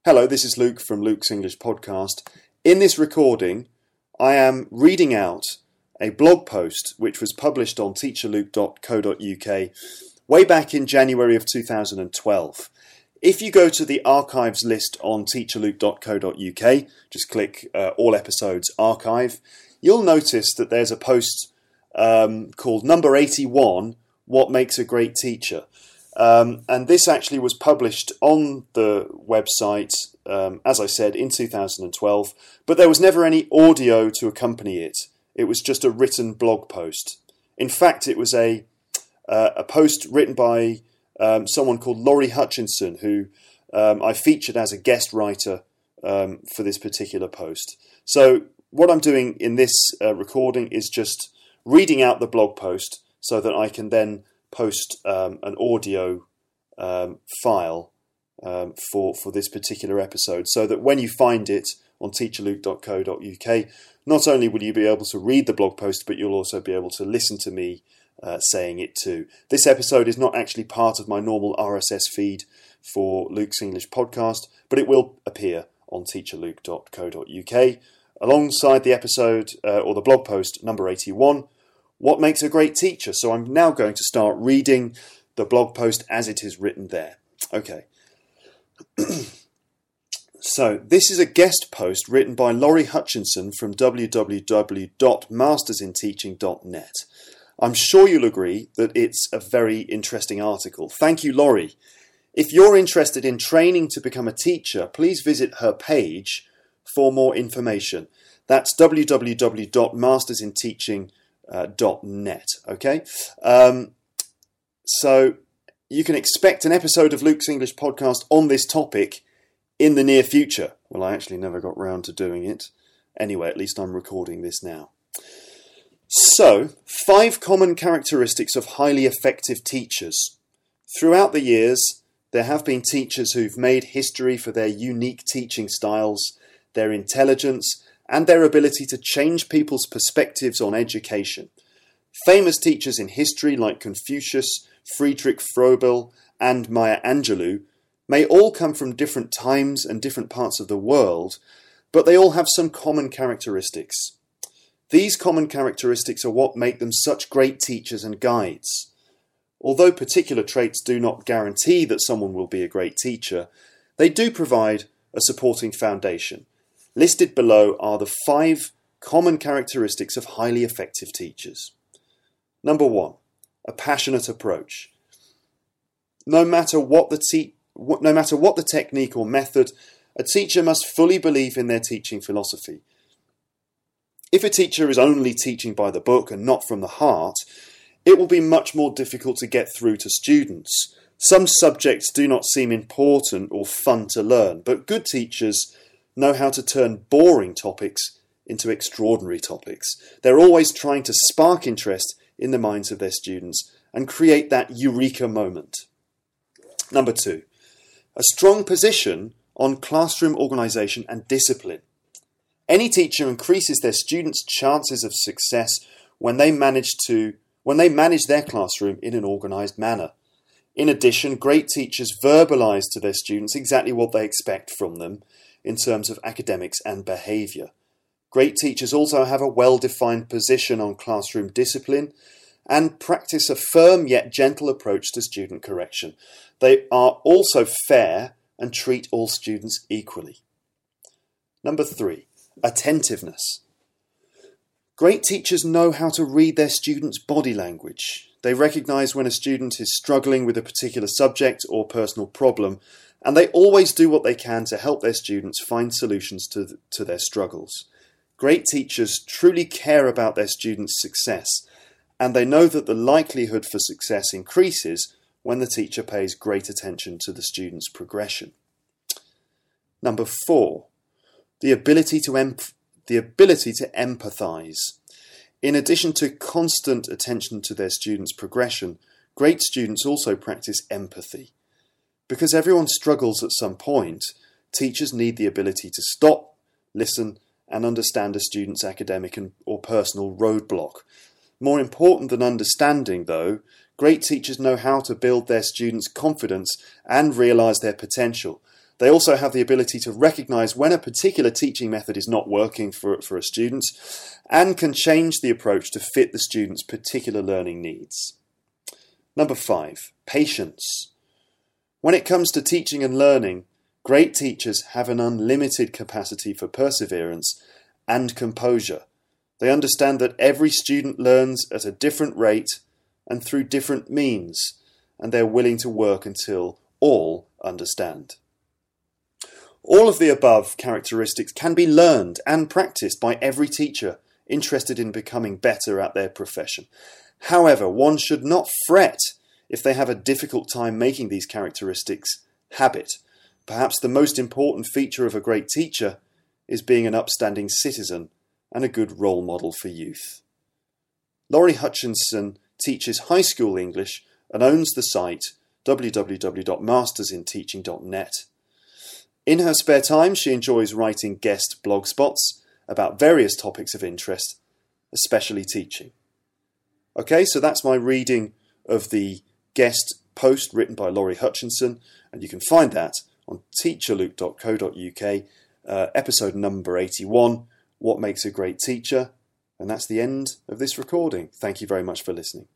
Hello, this is Luke from Luke's English Podcast. In this recording, I am reading out a blog post which was published on teacherluke.co.uk way back in January of 2012. If you go to the archives list on teacherluke.co.uk, just click all episodes archive, you'll notice that there's a post called Number 81, What Makes a Great Teacher? And this actually was published on the website, as I said, in 2012, but there was never any audio to accompany it. It was just a written blog post. In fact, it was a post written by someone called Laurie Hutchinson, who I featured as a guest writer for this particular post. So what I'm doing in this recording is just reading out the blog post so that I can then post an audio file for this particular episode, so that when you find it on teacherluke.co.uk, not only will you be able to read the blog post, but you'll also be able to listen to me saying it too. This episode is not actually part of my normal RSS feed for Luke's English Podcast, but it will appear on teacherluke.co.uk alongside the episode or the blog post number 81, What Makes a Great Teacher? So I'm now going to start reading the blog post as it is written there. Okay. So this is a guest post written by Laurie Hutchinson from www.mastersinteaching.net. I'm sure you'll agree that it's a very interesting article. Thank you, Laurie. If you're interested in training to become a teacher, please visit her page for more information. That's www.mastersinteaching.net. Okay, so you can expect an episode of Luke's English Podcast on this topic in the near future. Well, I actually never got round to doing it. Anyway, at least I'm recording this now. So, 5 common characteristics of highly effective teachers. Throughout the years, there have been teachers who've made history for their unique teaching styles, their intelligence, and their ability to change people's perspectives on education. Famous teachers in history like Confucius, Friedrich Froebel, and Maya Angelou may all come from different times and different parts of the world, but they all have some common characteristics. These common characteristics are what make them such great teachers and guides. Although particular traits do not guarantee that someone will be a great teacher, they do provide a supporting foundation. Listed below are the 5 common characteristics of highly effective teachers. Number 1, a passionate approach. No matter what the technique or method, a teacher must fully believe in their teaching philosophy. If a teacher is only teaching by the book and not from the heart, it will be much more difficult to get through to students. Some subjects do not seem important or fun to learn, but good teachers know how to turn boring topics into extraordinary topics. They're always trying to spark interest in the minds of their students and create that eureka moment. Number 2, a strong position on classroom organisation and discipline. Any teacher increases their students' chances of success when they manage their classroom in an organised manner. In addition, great teachers verbalise to their students exactly what they expect from them in terms of academics and behaviour. Great teachers also have a well-defined position on classroom discipline and practice a firm yet gentle approach to student correction. They are also fair and treat all students equally. Number 3, attentiveness. Great teachers know how to read their students' body language. They recognise when a student is struggling with a particular subject or personal problem, and they always do what they can to help their students find solutions to their struggles. Great teachers truly care about their students' success, and they know that the likelihood for success increases when the teacher pays great attention to the student's progression. Number 4, the ability to empathise. In addition to constant attention to their students' progression, great students also practice empathy. Because everyone struggles at some point, teachers need the ability to stop, listen, and understand a student's academic or personal roadblock. More important than understanding, though, great teachers know how to build their students' confidence and realise their potential. They also have the ability to recognise when a particular teaching method is not working for a student and can change the approach to fit the student's particular learning needs. Number 5, patience. When it comes to teaching and learning, great teachers have an unlimited capacity for perseverance and composure. They understand that every student learns at a different rate and through different means, and they're willing to work until all understand. All of the above characteristics can be learned and practiced by every teacher interested in becoming better at their profession. However, one should not fret if they have a difficult time making these characteristics habit. Perhaps the most important feature of a great teacher is being an upstanding citizen and a good role model for youth. Laurie Hutchinson teaches high school English and owns the site www.mastersinteaching.net. In her spare time, she enjoys writing guest blog spots about various topics of interest, especially teaching. Okay, so that's my reading of the guest post written by Laurie Hutchinson, and you can find that on teacherluke.co.uk, episode number 81, What Makes a Great Teacher? And that's the end of this recording. Thank you very much for listening.